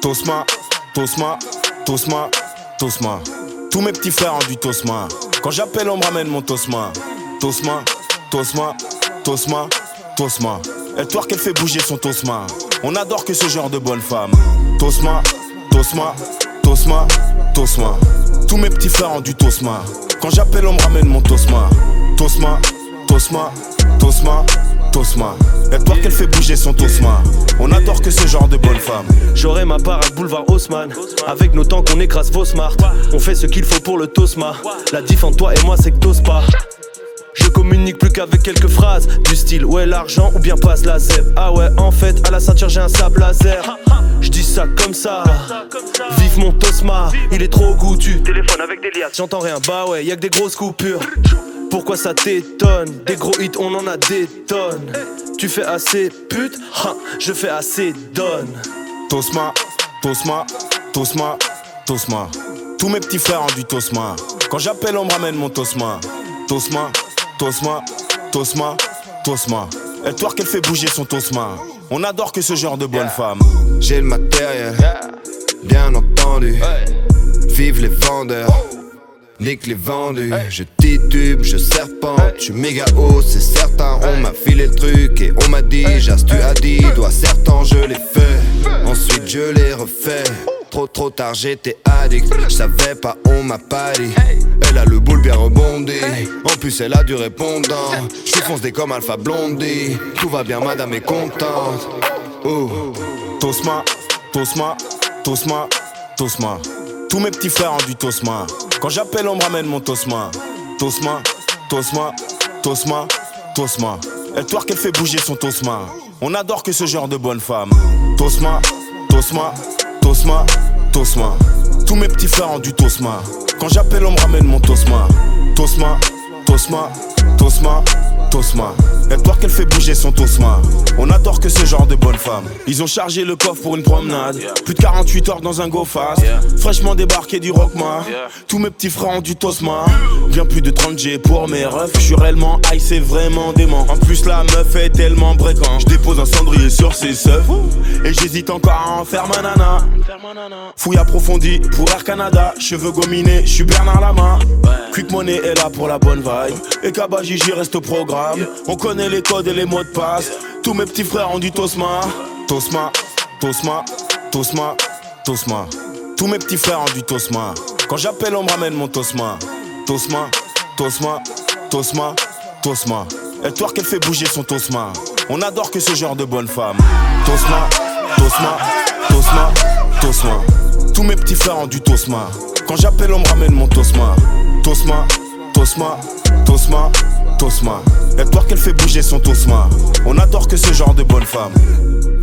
Tosma, Tosma, Tosma, Tosma. Tous mes petits frères ont du Tosma. Quand j'appelle on me ramène mon Tosma. Tosma, Tosma, Tosma, Tosma. Elle twerk, elle fait bouger son Tosma. On adore que ce genre de bonne femme. Tosma, Tosma, Tosma, Tosma. Tous mes petits frères ont du Tosma. Quand j'appelle on me ramène mon Tosma. Tosma, Tosma, Tosma, Tosma. Elle twerk, elle fait bouger son Tosma. On adore que ce genre de bonne femme. J'aurai ma part à boulevard Haussmann. Avec nos temps qu'on écrase vos smart. On fait ce qu'il faut pour le Tosma. La diff entre toi et moi c'est que t'oses pas. Je communique plus qu'avec quelques phrases du style ouais l'argent ou bien passe la zèbre. Ah ouais en fait à la ceinture j'ai un sable laser. J'dis ça comme ça. Vive mon Tosma, il est trop goûtu. Téléphone avec des liasses, j'entends rien, bah ouais y'a que des grosses coupures. Pourquoi ça t'étonne? Des gros hits on en a des tonnes. Tu fais assez pute, je fais assez donne. Tosma, Tosma, Tosma, Tosma. Tous mes petits frères ont du Tosma. Quand j'appelle on me ramène mon Tosma. Tosma, Tosma, Tosma, Tosma. Elle twerk, elle fait bouger son Tosma. On adore que ce genre de bonne femme. J'ai le matériel, bien entendu. Vive les vendeurs, nique les vendus. Je titube, je serpente, je suis méga haut, c'est certain. On m'a filé le truc et on m'a dit, Jas tu as dit, doigt certain je l'ai fait. Ensuite je l'ai refait. Trop tard j'étais addict, je savais pas, on m'a pas dit. Elle a le boule bien rebondi, en plus elle a du répondant. Je fonce des comme Alpha Blondie, tout va bien madame est contente. Tosma, Tosma, Tosma, Tosma. Tous mes petits frères ont du Tosma. Quand j'appelle on me ramène mon Tosma. Tosma, Tosma, Tosma, Tosma. Elle twerk, elle fait bouger son Tosma. On adore que ce genre de bonne femme. Tosma, Tosma, Tosma, Tosma. Tous mes petits frères ont du Tosma. Quand j'appelle on me ramène mon Tosma. Tosma, Tosma, Tosma, Tosma. Elle twerk, elle fait bouger son Tosma. On adore que ce genre de bonne femme. Ils ont chargé le coffre pour une promenade. Plus de 48 heures dans un go fast. Fraîchement débarqué du Rockma. Tous mes petits frères ont du Tosma. Bien plus de 30 G pour mes refs. Je suis réellement high, c'est vraiment dément. En plus la meuf est tellement bréquant. Je dépose un cendrier sur ses seufs. Et j'hésite encore à en faire ma nana. Fouille approfondie pour Air Canada. Cheveux gominés, je suis Bernard Lama. Quick Money est là pour la bonne vibe. Et Kabajiji reste au programme. On connaît les codes et les mots de passe. Tous mes petits frères ont du Tosma. Tosma, Tosma, Tosma, Tosma. Tous mes petits frères ont du Tosma. Quand j'appelle on me ramène mon Tosma. Tosma, Tosma, Tosma, Tosma. Elle twerk, elle fait bouger son Tosma. On adore que ce genre de bonne femme. Tosma, Tosma, Tosma, Tosma. Tous mes petits frères ont du Tosma. Quand j'appelle on me ramène mon Tosma. Tosma, Tosma, Tosma, Tosma. Elle twerk, elle fait bouger son Tosma. On adore que ce genre de bonne femme.